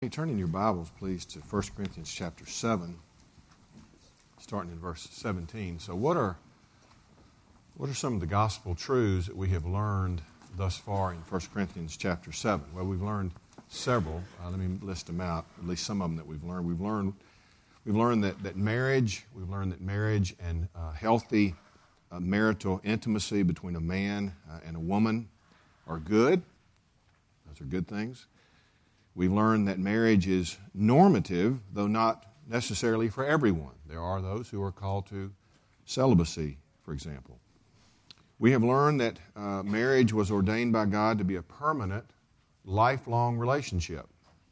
Hey, turn in your Bibles, please, to 1 Corinthians chapter 7, starting in verse 17. So what are some of the gospel truths that we have learned thus far in 1 Corinthians chapter 7? Well, we've learned several. Let me list them out, at least some of them that we've learned. We've learned that marriage and healthy marital intimacy between a man and a woman are good. Those are good things. We've learned that marriage is normative, though not necessarily for everyone. There are those who are called to celibacy, for example. We have learned that marriage was ordained by God to be a permanent, lifelong relationship.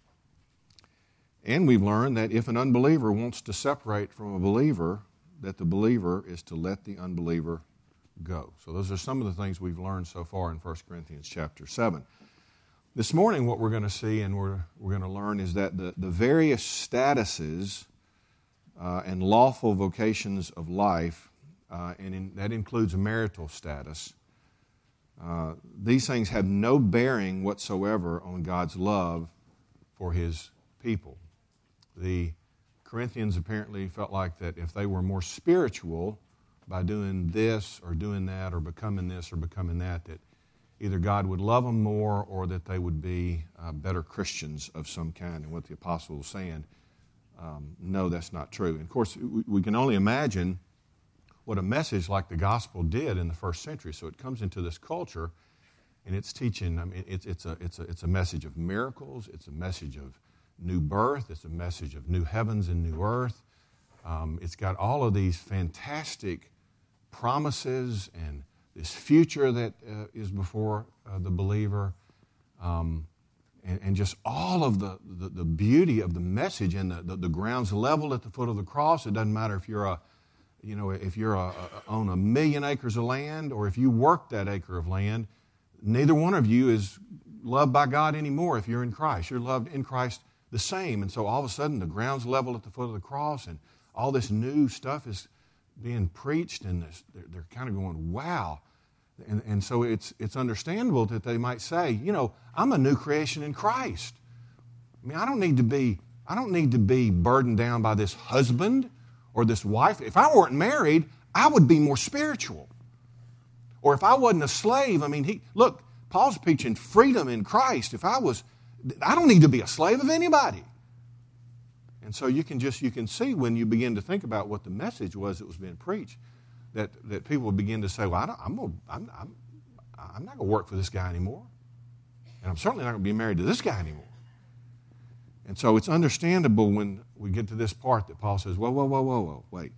And we've learned that if an unbeliever wants to separate from a believer, that the believer is to let the unbeliever go. So those are some of the things we've learned so far in 1 Corinthians chapter 7. This morning, what we're going to see and we're going to learn is that the various statuses and lawful vocations of life, that includes marital status, these things have no bearing whatsoever on God's love for His people. The Corinthians apparently felt like that if they were more spiritual by doing this or doing that or becoming this or becoming that either God would love them more or that they would be better Christians of some kind. And what the apostle was saying, no, that's not true. And of course, we can only imagine what a message like the gospel did in the first century. So it comes into this culture, and it's teaching. I mean, it's a message of miracles. It's a message of new birth. It's a message of new heavens and new earth. It's got all of these fantastic promises and this future that is before the believer, and just all of the beauty of the message and the ground's level at the foot of the cross. It doesn't matter if you're on 1 million acres of land or if you work that acre of land. Neither one of you is loved by God anymore if you're in Christ. You're loved in Christ the same. And so all of a sudden the ground's level at the foot of the cross and all this new stuff is being preached, and they're kind of going, wow. And so it's understandable that they might say, I'm a new creation in Christ. I mean, I don't need to be burdened down by this husband or this wife. If I weren't married, I would be more spiritual. Or if I wasn't a slave, look, Paul's preaching freedom in Christ. I don't need to be a slave of anybody. And so you can see when you begin to think about what the message was that was being preached, that people begin to say, well, I'm not going to work for this guy anymore. And I'm certainly not going to be married to this guy anymore. And so it's understandable when we get to this part that Paul says, whoa, wait.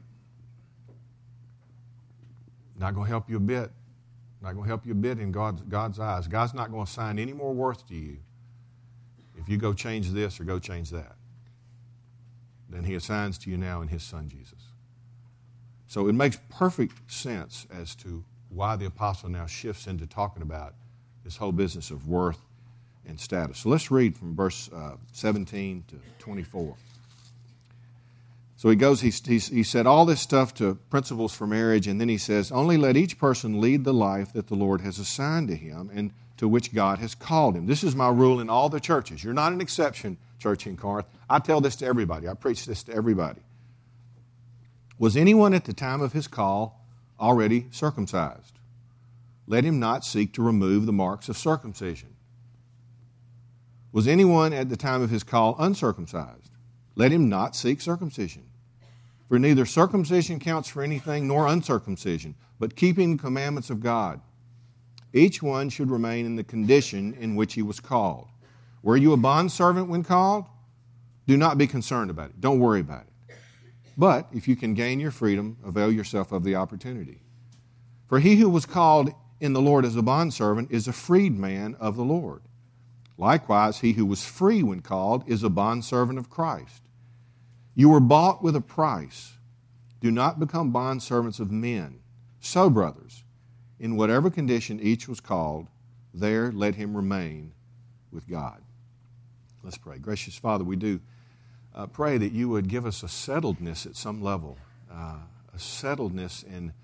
Not going to help you a bit. Not going to help you a bit in God's eyes. God's not going to assign any more worth to you if you go change this or go change that than He assigns to you now in His Son Jesus. So it makes perfect sense as to why the apostle now shifts into talking about this whole business of worth and status. So let's read from verse 17 to 24. So he goes, he said all this stuff to principles for marriage, and then he says, only let each person lead the life that the Lord has assigned to him and to which God has called him. This is my rule in all the churches. You're not an exception, church in Corinth. I tell this to everybody. I preach this to everybody. Was anyone at the time of his call already circumcised? Let him not seek to remove the marks of circumcision. Was anyone at the time of his call uncircumcised? Let him not seek circumcision. For neither circumcision counts for anything nor uncircumcision, but keeping the commandments of God. Each one should remain in the condition in which he was called. Were you a bondservant when called? Do not be concerned about it. Don't worry about it. But if you can gain your freedom, avail yourself of the opportunity. For he who was called in the Lord as a bondservant is a freedman of the Lord. Likewise, he who was free when called is a bondservant of Christ. You were bought with a price. Do not become bondservants of men. So, brothers, in whatever condition each was called, there let him remain with God. Let's pray. Gracious Father, we do pray that you would give us a settledness at some level, a settledness in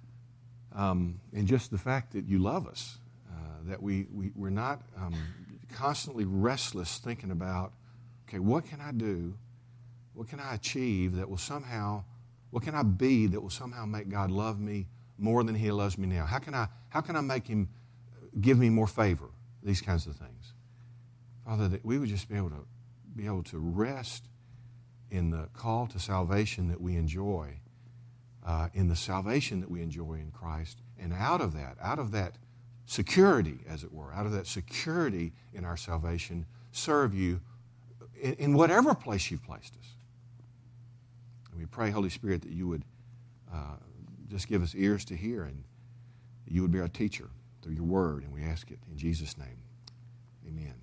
just the fact that you love us, that we're not constantly restless thinking about, okay, what can I do? What can I achieve that will somehow, what can I be that will somehow make God love me more than He loves me now? How can I make Him give me more favor? These kinds of things. Father, that we would just be able to rest in the call to salvation that we enjoy, in the salvation that we enjoy in Christ, and out of that security, as it were, out of that security in our salvation, serve You in whatever place You've placed us. And we pray, Holy Spirit, that You would just give us ears to hear, and that You would be our teacher through Your Word, and we ask it in Jesus' name. Amen.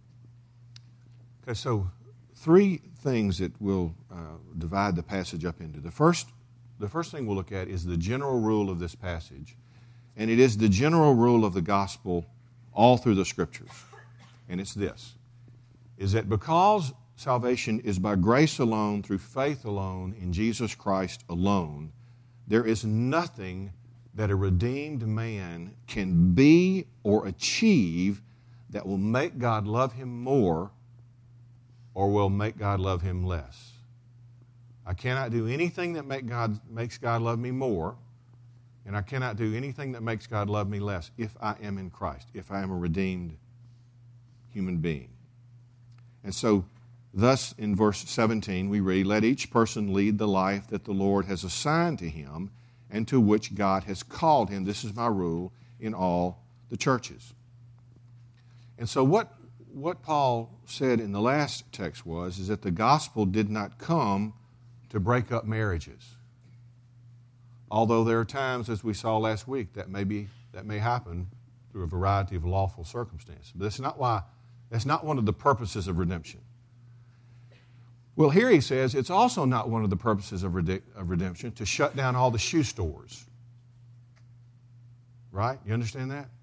Okay, so 3 things that we'll divide the passage up into. The first thing we'll look at is the general rule of this passage, and it is the general rule of the gospel all through the Scriptures. And it's this, is that because salvation is by grace alone, through faith alone, in Jesus Christ alone, there is nothing that a redeemed man can be or achieve that will make God love him more or will make God love him less. I cannot do anything that makes God love me more, and I cannot do anything that makes God love me less if I am in Christ, if I am a redeemed human being. And so, thus, in verse 17, we read, "Let each person lead the life that the Lord has assigned to him and to which God has called him. This is my rule in all the churches." And so what Paul said in the last text is that the gospel did not come to break up marriages. Although there are times, as we saw last week, that may happen through a variety of lawful circumstances. But that's not one of the purposes of redemption. Well, here he says it's also not one of the purposes of redemption to shut down all the shoe stores. Right? You understand that?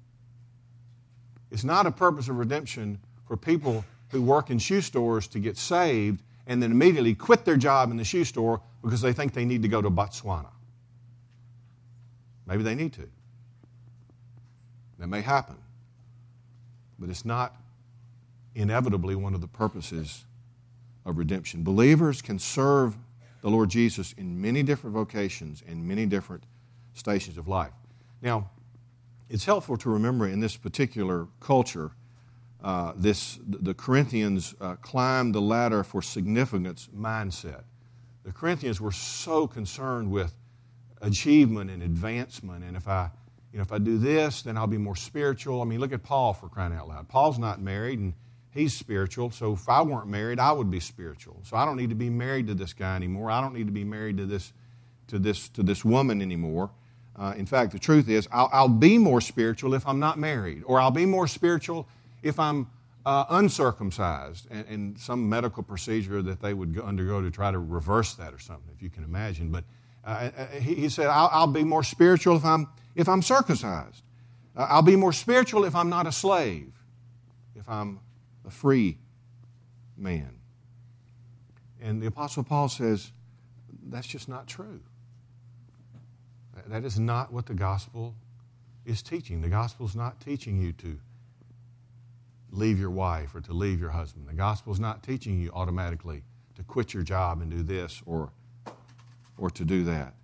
It's not a purpose of redemption for people who work in shoe stores to get saved and then immediately quit their job in the shoe store because they think they need to go to Botswana. Maybe they need to. That may happen. But it's not inevitably one of the purposes of redemption. Believers can serve the Lord Jesus in many different vocations and many different stations of life. Now, it's helpful to remember in this particular culture, the Corinthians climbed the ladder for significance mindset. The Corinthians were so concerned with achievement and advancement, and if I do this, then I'll be more spiritual. I mean, look at Paul, for crying out loud. Paul's not married, and he's spiritual, so if I weren't married, I would be spiritual. So I don't need to be married to this guy anymore. I don't need to be married to this woman anymore. In fact, the truth is, I'll be more spiritual if I'm not married, or I'll be more spiritual if I'm uncircumcised, and some medical procedure that they would undergo to try to reverse that or something, if you can imagine. But he said, I'll be more spiritual if I'm circumcised. I'll be more spiritual if I'm not a slave, if I'm a free man. And the Apostle Paul says, that's just not true. That is not what the gospel is teaching. The gospel is not teaching you to leave your wife or to leave your husband. The gospel is not teaching you automatically to quit your job and do this or to do that.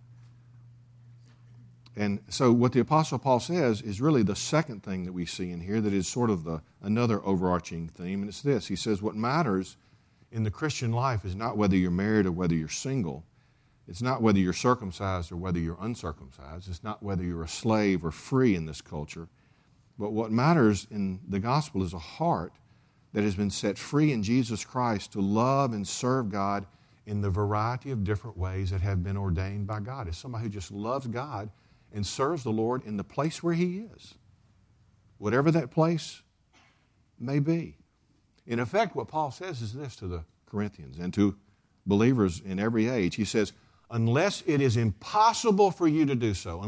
And so what the Apostle Paul says is really the second thing that we see in here that is sort of another overarching theme, and it's this. He says what matters in the Christian life is not whether you're married or whether you're single. It's not whether you're circumcised or whether you're uncircumcised. It's not whether you're a slave or free in this culture. But what matters in the gospel is a heart that has been set free in Jesus Christ to love and serve God in the variety of different ways that have been ordained by God. It's somebody who just loves God and serves the Lord in the place where He is, whatever that place may be. In effect, what Paul says is this to the Corinthians and to believers in every age. He says, unless it is impossible for you to do so,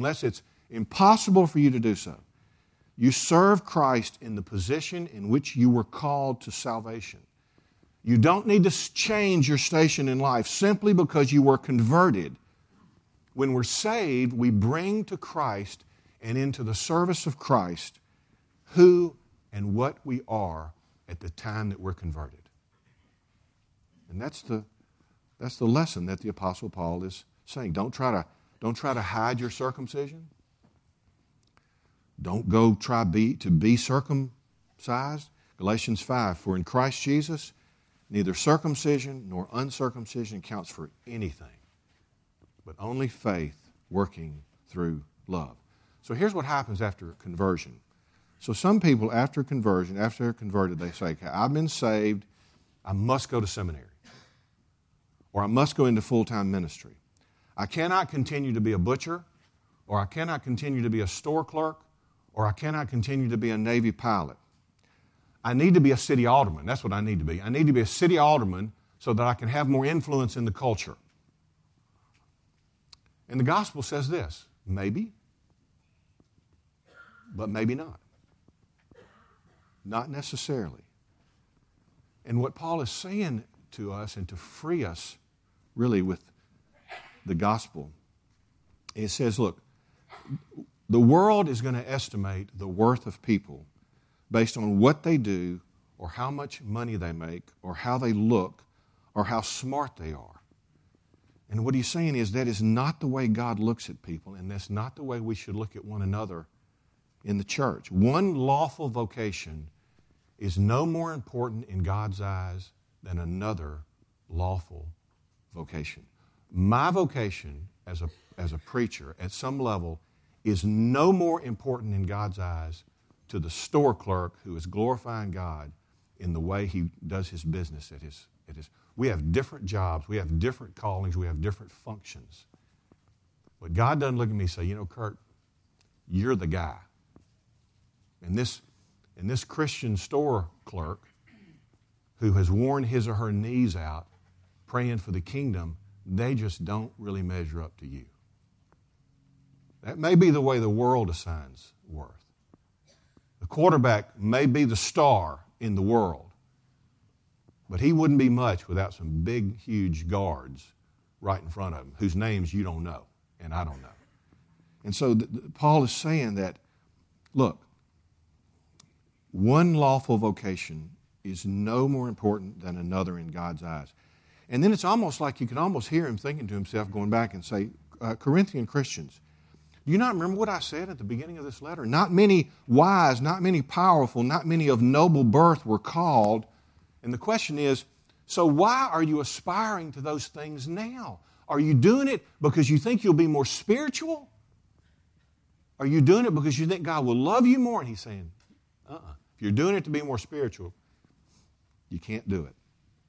you serve Christ in the position in which you were called to salvation. You don't need to change your station in life simply because you were converted. When we're saved, we bring to Christ and into the service of Christ who and what we are at the time that we're converted. And that's the lesson that the Apostle Paul is saying. Don't try to hide your circumcision. Don't go try to be circumcised. Galatians 5, for in Christ Jesus, neither circumcision nor uncircumcision counts for anything, but only faith working through love. So here's what happens after conversion. So some people after conversion, after they're converted, they say, okay, I've been saved, I must go to seminary, or I must go into full-time ministry. I cannot continue to be a butcher, or I cannot continue to be a store clerk, or I cannot continue to be a Navy pilot. I need to be a city alderman. That's what I need to be. I need to be a city alderman so that I can have more influence in the culture. And the gospel says this, maybe, but maybe not. Not necessarily. And what Paul is saying to us and to free us really with the gospel, it says, look, the world is going to estimate the worth of people based on what they do or how much money they make or how they look or how smart they are. And what he's saying is that is not the way God looks at people, and that's not the way we should look at one another in the church. One lawful vocation is no more important in God's eyes than another lawful vocation. My vocation as a preacher at some level is no more important in God's eyes to the store clerk who is glorifying God in the way he does his business at his. We have different jobs, we have different callings, we have different functions. But God doesn't look at me and say, Kurt, you're the guy. And this Christian store clerk who has worn his or her knees out praying for the kingdom, they just don't really measure up to you. That may be the way the world assigns worth. The quarterback may be the star in the world, but he wouldn't be much without some big, huge guards right in front of him whose names you don't know and I don't know. And so Paul is saying that, look, one lawful vocation is no more important than another in God's eyes. And then it's almost like you can almost hear him thinking to himself, going back and say, Corinthian Christians, do you not remember what I said at the beginning of this letter? Not many wise, not many powerful, not many of noble birth were called. And the question is, so why are you aspiring to those things now? Are you doing it because you think you'll be more spiritual? Are you doing it because you think God will love you more? And he's saying, If you're doing it to be more spiritual, you can't do it.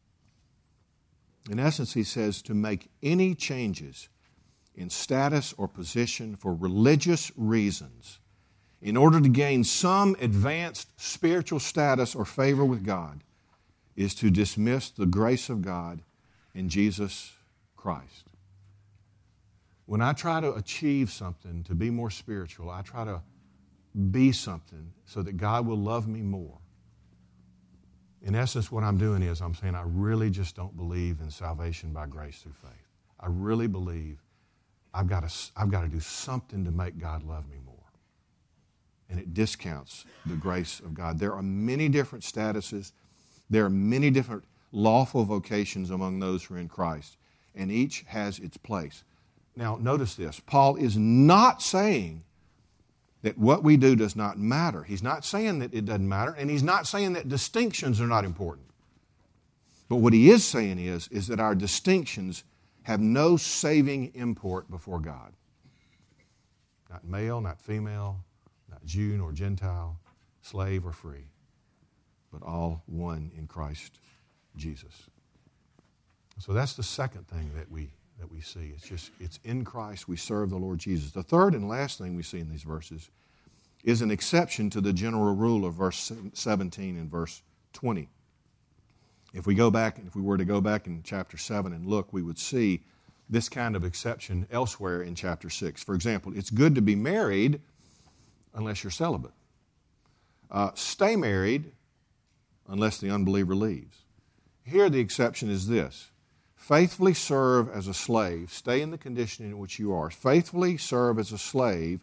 In essence, he says to make any changes in status or position for religious reasons in order to gain some advanced spiritual status or favor with God is to dismiss the grace of God in Jesus Christ. When I try to achieve something to be more spiritual, I try to be something so that God will love me more. In essence, what I'm doing is I'm saying I really just don't believe in salvation by grace through faith. I really believe I've got to do something to make God love me more. And it discounts the grace of God. There are many different statuses. There are many different lawful vocations among those who are in Christ. And each has its place. Now, notice this. Paul is not saying that what we do does not matter. He's not saying that it doesn't matter. And he's not saying that distinctions are not important. But what he is saying is that our distinctions have no saving import before God. Not male, not female, not Jew nor Gentile, slave or free, but all one in Christ Jesus. So that's the second thing that we see. It's in Christ we serve the Lord Jesus. The third and last thing we see in these verses is an exception to the general rule of verse 17 and verse 20. If we were to go back in chapter 7 and look, we would see this kind of exception elsewhere in chapter 6. For example, it's good to be married unless you're celibate. Stay married unless the unbeliever leaves. Here the exception is this. Faithfully serve as a slave. Stay in the condition in which you are. Faithfully serve as a slave,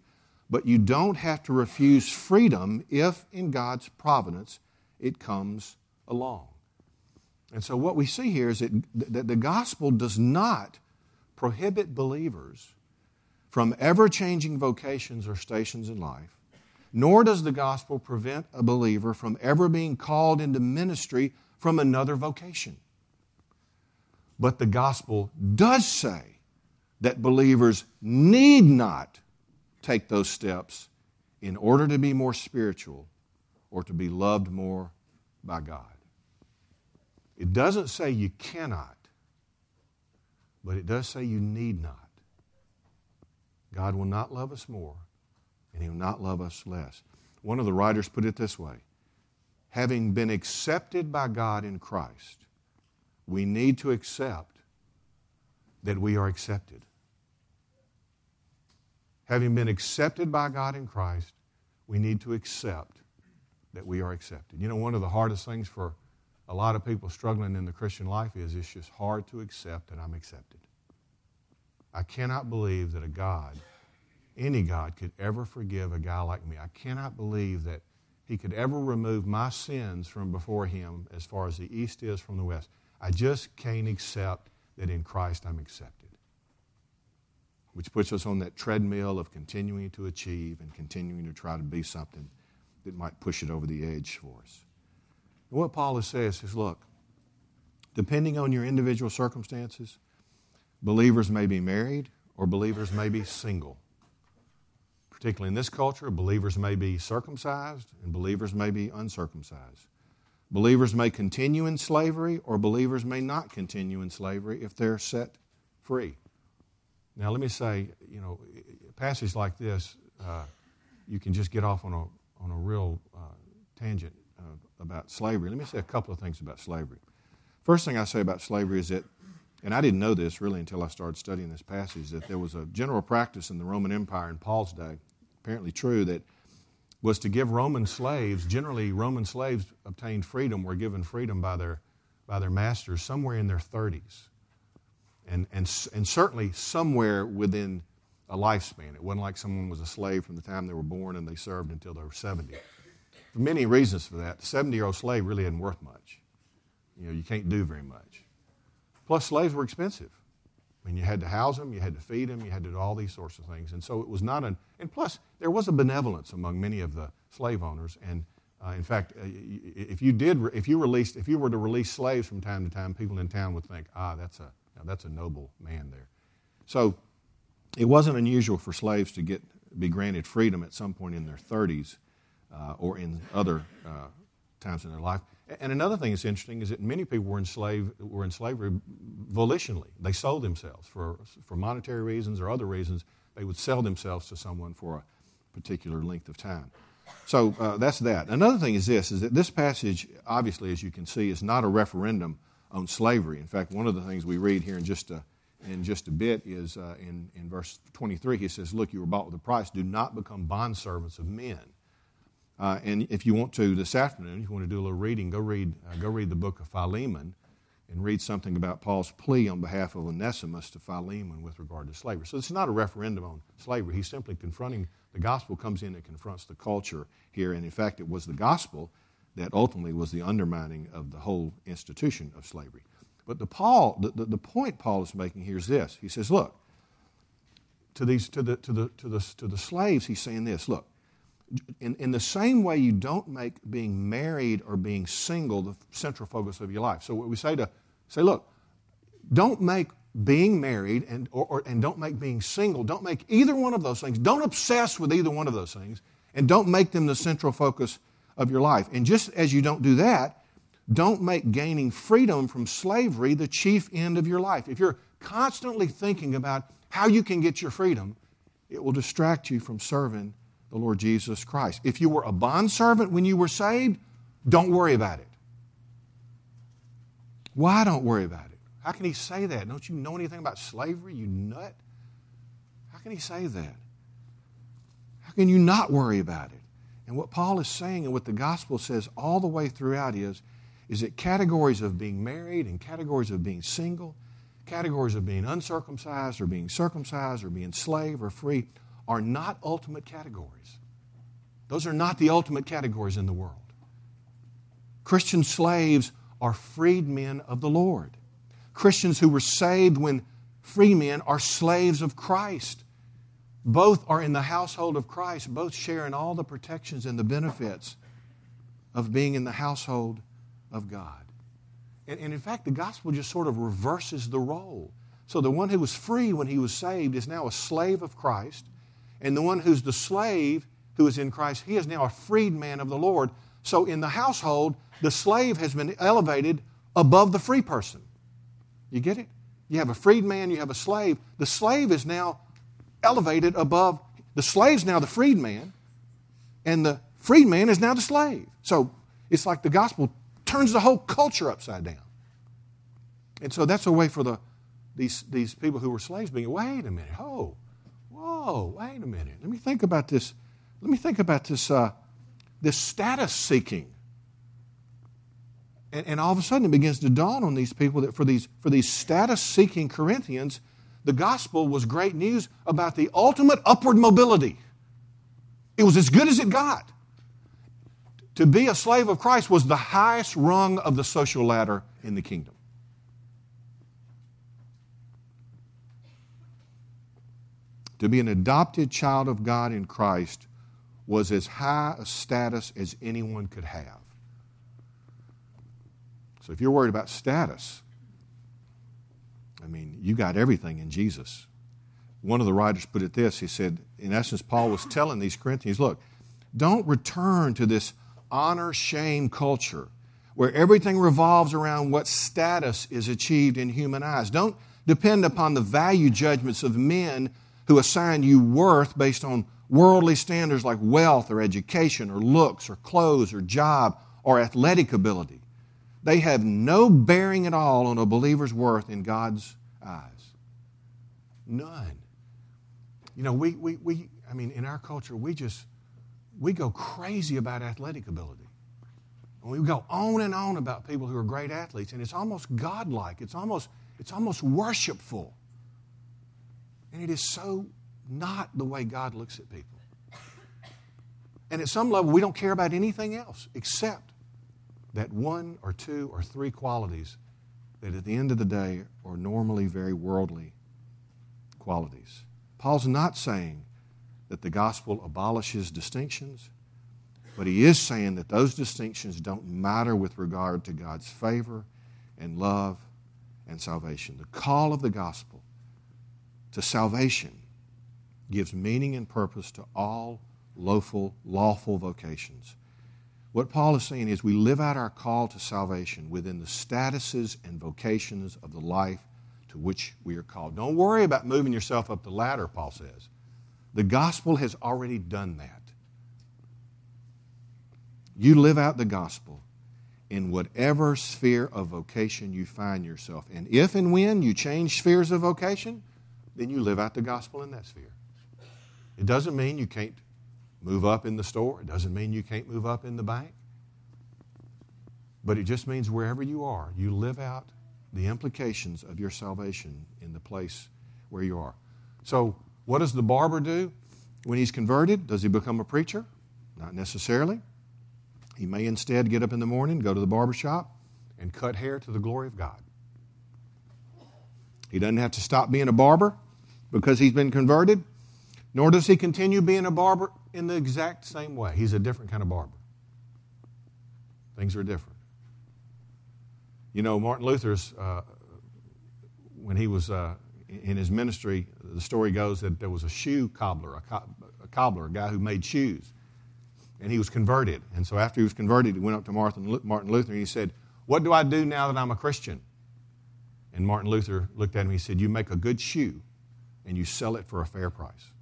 but you don't have to refuse freedom if, in God's providence, it comes along. And so what we see here is that the gospel does not prohibit believers from ever-changing vocations or stations in life, nor does the gospel prevent a believer from ever being called into ministry from another vocation. But the gospel does say that believers need not take those steps in order to be more spiritual or to be loved more by God. It doesn't say you cannot, but it does say you need not. God will not love us more, and He will not love us less. One of the writers put it this way: having been accepted by God in Christ, we need to accept that we are accepted. Having been accepted by God in Christ, we need to accept that we are accepted. You know, one of the hardest things for a lot of people struggling in the Christian life is it's just hard to accept that I'm accepted. I cannot believe that a God, any God, could ever forgive a guy like me. I cannot believe that He could ever remove my sins from before Him as far as the east is from the west. I just can't accept that in Christ I'm accepted. Which puts us on that treadmill of continuing to achieve and continuing to try to be something that might push it over the edge for us. And what Paul is saying is, look, depending on your individual circumstances, believers may be married or believers may be single. Particularly in this culture, believers may be circumcised and believers may be uncircumcised. Believers may continue in slavery or believers may not continue in slavery if they're set free. Now, let me say, you know, a passage like this, you can just get off on a real tangent about slavery. Let me say a couple of things about slavery. First thing I say about slavery is that, and I didn't know this really until I started studying this passage, that there was a general practice in the Roman Empire in Paul's day, apparently true, that was to give Roman slaves, generally Roman slaves obtained freedom, were given freedom by their masters somewhere in their 30s. And certainly somewhere within a lifespan. It wasn't like someone was a slave from the time they were born and they served until they were 70. For many reasons for that. The 70-year-old slave really isn't worth much. You know, you can't do very much. Plus, slaves were expensive. I mean, you had to house them, you had to feed them, you had to do all these sorts of things. And so it was not and plus, there was a benevolence among many of the slave owners. And in fact, if you were to release slaves from time to time, people in town would think, that's a noble man there. So it wasn't unusual for slaves to be granted freedom at some point in their 30s or in other times in their life. And another thing that's interesting is that many people were in slavery volitionally. They sold themselves for monetary reasons or other reasons. They would sell themselves to someone for a particular length of time. So that's that. Another thing is that this passage, obviously, as you can see, is not a referendum on slavery. In fact, one of the things we read here in just a bit is in verse 23, he says, "Look, you were bought with a price. Do not become bondservants of men." And if you want to this afternoon, if you want to do a little reading, go read the book of Philemon and read something about Paul's plea on behalf of Onesimus to Philemon with regard to slavery. So it's not a referendum on slavery. He's simply confronting, the gospel comes in and confronts the culture here. And in fact, it was the gospel that ultimately was the undermining of the whole institution of slavery. But the point Paul is making here is this. He says, look, to the slaves, he's saying this, look, in the same way you don't make being married or being single the central focus of your life. So what we say look, don't make being married and don't make being single, don't make either one of those things. Don't obsess with either one of those things, and don't make them the central focus of your life. And just as you don't do that, don't make gaining freedom from slavery the chief end of your life. If you're constantly thinking about how you can get your freedom, it will distract you from serving the Lord Jesus Christ. If you were a bondservant when you were saved, don't worry about it. Why don't worry about it? How can he say that? Don't you know anything about slavery, you nut? How can he say that? How can you not worry about it? And what Paul is saying and what the gospel says all the way throughout is that categories of being married and categories of being single, categories of being uncircumcised or being circumcised or being slave or free, are not ultimate categories. Those are not the ultimate categories in the world. Christian slaves are freedmen of the Lord. Christians who were saved when free men are slaves of Christ. Both are in the household of Christ. Both share in all the protections and the benefits of being in the household of God. And in fact, the gospel just sort of reverses the role. So the one who was free when he was saved is now a slave of Christ. And the one who's the slave who is in Christ, he is now a freedman of the Lord. So in the household, the slave has been elevated above the free person. You get it? You have a freedman, you have a slave. The slave is now elevated above. The slave's now the freedman, and the freedman is now the slave. So it's like the gospel turns the whole culture upside down. And so that's a way for these people who were slaves being, wait a minute, whoa, wait a minute. Let me think about this. This status seeking. And all of a sudden it begins to dawn on these people that for these status seeking Corinthians, the gospel was great news about the ultimate upward mobility. It was as good as it got. To be a slave of Christ was the highest rung of the social ladder in the kingdom. To be an adopted child of God in Christ was as high a status as anyone could have. So if you're worried about status, I mean, you got everything in Jesus. One of the writers put it this, he said, in essence, Paul was telling these Corinthians, look, don't return to this honor-shame culture where everything revolves around what status is achieved in human eyes. Don't depend upon the value judgments of men who assign you worth based on worldly standards like wealth or education or looks or clothes or job or athletic ability. They have no bearing at all on a believer's worth in God's eyes. None. You know, in our culture, we go crazy about athletic ability. And we go on and on about people who are great athletes, and it's almost godlike. It's almost worshipful. And it is so not the way God looks at people. And at some level, we don't care about anything else except that one or two or three qualities that at the end of the day are normally very worldly qualities. Paul's not saying that the gospel abolishes distinctions, but he is saying that those distinctions don't matter with regard to God's favor and love and salvation. The call of the gospel to salvation gives meaning and purpose to all lawful vocations. What Paul is saying is we live out our call to salvation within the statuses and vocations of the life to which we are called. Don't worry about moving yourself up the ladder, Paul says. The gospel has already done that. You live out the gospel in whatever sphere of vocation you find yourself. And if and when you change spheres of vocation, then you live out the gospel in that sphere. It doesn't mean you can't move up in the store. It doesn't mean you can't move up in the bank. But it just means wherever you are, you live out the implications of your salvation in the place where you are. So what does the barber do when he's converted? Does he become a preacher? Not necessarily. He may instead get up in the morning, go to the barber shop, and cut hair to the glory of God. He doesn't have to stop being a barber because he's been converted, nor does he continue being a barber in the exact same way. He's a different kind of barber. Things are different. You know, Martin Luther's, when he was in his ministry, the story goes that there was a shoe cobbler, a guy who made shoes, and he was converted. And so after he was converted, he went up to Martin Luther and he said, "What do I do now that I'm a Christian?" And Martin Luther looked at him and he said, "You make a good shoe and you sell it for a fair price."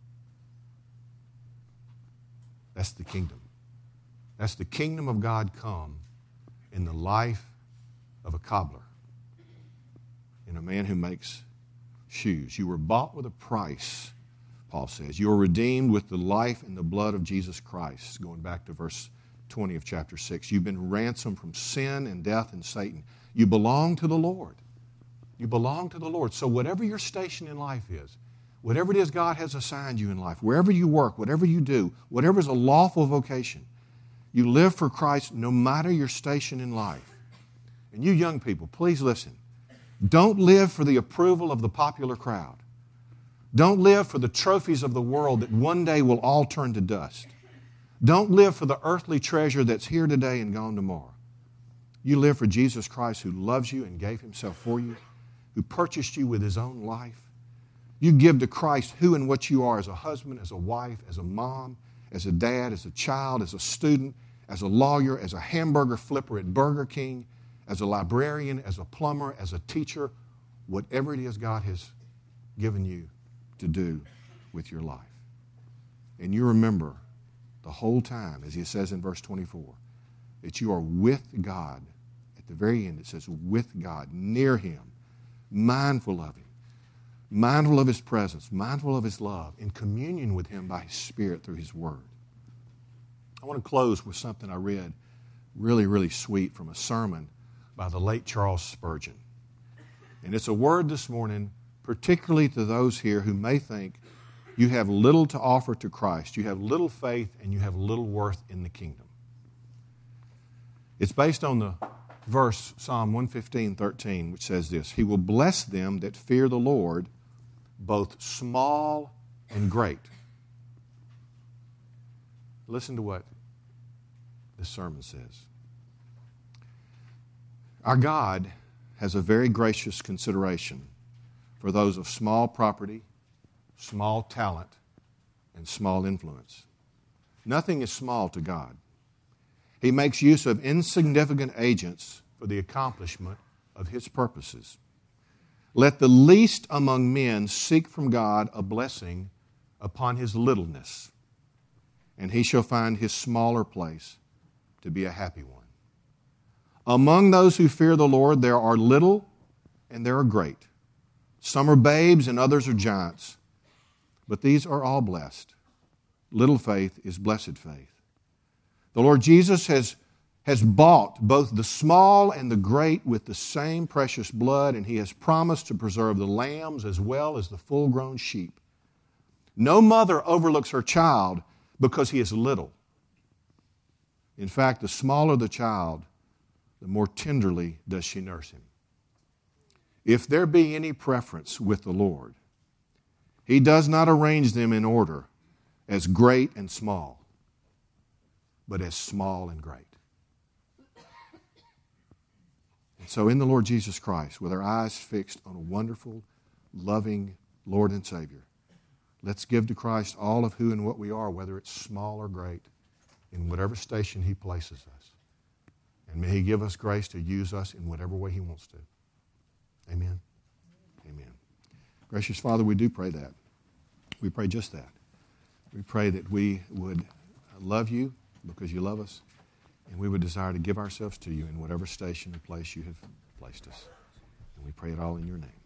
That's the kingdom. That's the kingdom of God come in the life of a cobbler, in a man who makes shoes. You were bought with a price, Paul says. You are redeemed with the life and the blood of Jesus Christ, going back to verse 20 of chapter 6. You've been ransomed from sin and death and Satan. You belong to the Lord. You belong to the Lord. So whatever your station in life is, whatever it is God has assigned you in life, wherever you work, whatever you do, whatever is a lawful vocation, you live for Christ no matter your station in life. And you young people, please listen. Don't live for the approval of the popular crowd. Don't live for the trophies of the world that one day will all turn to dust. Don't live for the earthly treasure that's here today and gone tomorrow. You live for Jesus Christ, who loves you and gave Himself for you, who purchased you with His own life. You give to Christ who and what you are as a husband, as a wife, as a mom, as a dad, as a child, as a student, as a lawyer, as a hamburger flipper at Burger King, as a librarian, as a plumber, as a teacher, whatever it is God has given you to do with your life. And you remember the whole time, as He says in verse 24, that you are with God. At the very end it says, with God, near Him, mindful of Him, mindful of His presence, mindful of His love, in communion with Him by His Spirit through His Word. I want to close with something I read really, really sweet from a sermon by the late Charles Spurgeon. And it's a word this morning, particularly to those here who may think you have little to offer to Christ, you have little faith, and you have little worth in the kingdom. It's based on the verse, Psalm 115:13, which says this: He will bless them that fear the Lord, both small and great. Listen to what this sermon says. Our God has a very gracious consideration for those of small property, small talent, and small influence. Nothing is small to God. He makes use of insignificant agents for the accomplishment of His purposes. Let the least among men seek from God a blessing upon his littleness, and he shall find his smaller place to be a happy one. Among those who fear the Lord, there are little and there are great. Some are babes and others are giants, but these are all blessed. Little faith is blessed faith. The Lord Jesus has bought both the small and the great with the same precious blood, and He has promised to preserve the lambs as well as the full-grown sheep. No mother overlooks her child because he is little. In fact, the smaller the child, the more tenderly does she nurse him. If there be any preference with the Lord, He does not arrange them in order as great and small, but as small and great. And so in the Lord Jesus Christ, with our eyes fixed on a wonderful, loving Lord and Savior, let's give to Christ all of who and what we are, whether it's small or great, in whatever station He places us. And may He give us grace to use us in whatever way He wants to. Amen. Amen. Gracious Father, we do pray that. We pray just that. We pray that we would love You because You love us, and we would desire to give ourselves to You in whatever station or place You have placed us. And we pray it all in Your name.